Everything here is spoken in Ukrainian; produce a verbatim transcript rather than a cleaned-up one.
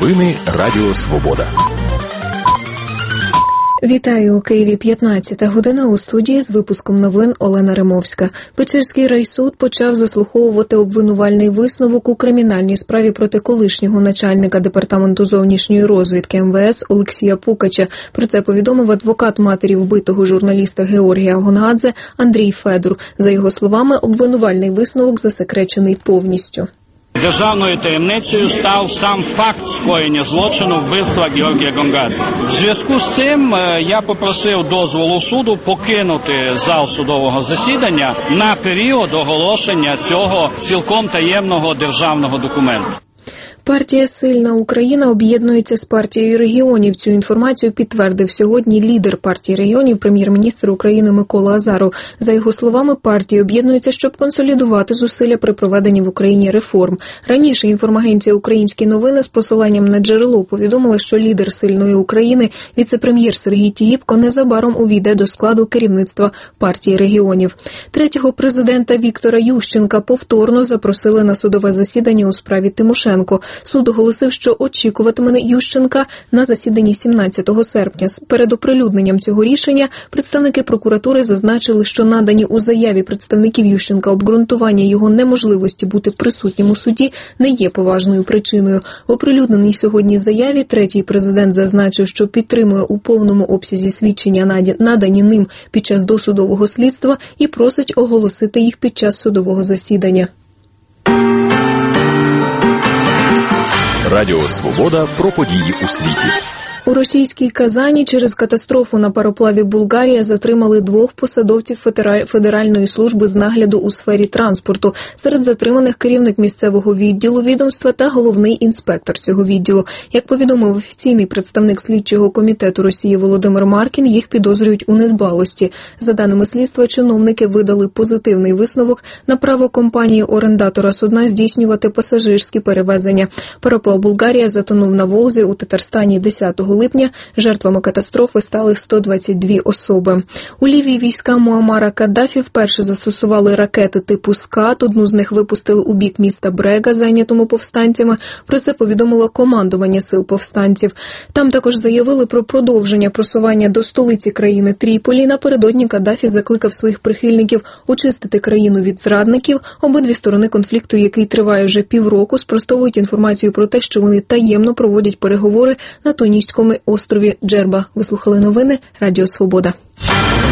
Новини Радіо Свобода. Вітаю, у Києві п'ятнадцята година, у студії з випуском новин Олена Римовська. Печерський райсуд почав заслуховувати обвинувальний висновок у кримінальній справі проти колишнього начальника Департаменту зовнішньої розвідки ем ве ес Олексія Пукача. Про це повідомив адвокат матері вбитого журналіста Георгія Гонгадзе Андрій Федур. За його словами, обвинувальний висновок засекречений повністю. Державною таємницею став сам факт скоєння злочину вбивства Георгія Гонгадзе. В зв'язку з цим я попросив дозволу суду покинути зал судового засідання на період оголошення цього цілком таємного державного документу. Партія «Сильна Україна» об'єднується з партією регіонів. Цю інформацію підтвердив сьогодні лідер партії регіонів, прем'єр-міністр України Микола Азаров. За його словами, партії об'єднуються, щоб консолідувати зусилля при проведенні в Україні реформ. Раніше інформагенція «Українські новини» з посиланням на джерело повідомила, що лідер «Сильної України», віце-прем'єр Сергій Тігіпко, незабаром увійде до складу керівництва партії регіонів. Третього президента Віктора Ющенка повторно запросили на судове засідання у справі Тимошенко. Суд оголосив, що очікуватиме Ющенка на засіданні сімнадцятого серпня. Перед оприлюдненням цього рішення представники прокуратури зазначили, що надані у заяві представників Ющенка обґрунтування його неможливості бути присутнім у суді не є поважною причиною. В оприлюдненій сьогодні заяві третій президент зазначив, що підтримує у повному обсязі свідчення, надані ним під час досудового слідства, і просить оголосити їх під час судового засідання. Радіо Свобода про події у світі. У російській Казані через катастрофу на пароплаві «Булгарія» затримали двох посадовців Федеральної служби з нагляду у сфері транспорту. Серед затриманих керівник місцевого відділу відомства та головний інспектор цього відділу. Як повідомив офіційний представник слідчого комітету Росії Володимир Маркін, їх підозрюють у недбалості. За даними слідства, чиновники видали позитивний висновок на право компанії-орендатора судна здійснювати пасажирські перевезення. Пароплав «Булгарія» затонув на Волзі у Татарстані десятого липня. Жертвами катастрофи стали сто двадцять дві особи. У Лівії війська Муаммара Каддафі вперше застосували ракети типу «Скат». Одну з них випустили у бік міста Брега, зайнятому повстанцями. Про це повідомило командування сил повстанців. Там також заявили про продовження просування до столиці країни Тріполі. Напередодні Каддафі закликав своїх прихильників очистити країну від зрадників. Обидві сторони конфлікту, який триває вже півроку, спростовують інформацію про те, що вони таємно проводять переговори на Тунійському острові Джерба. Ви слухали новини Радіо Свобода.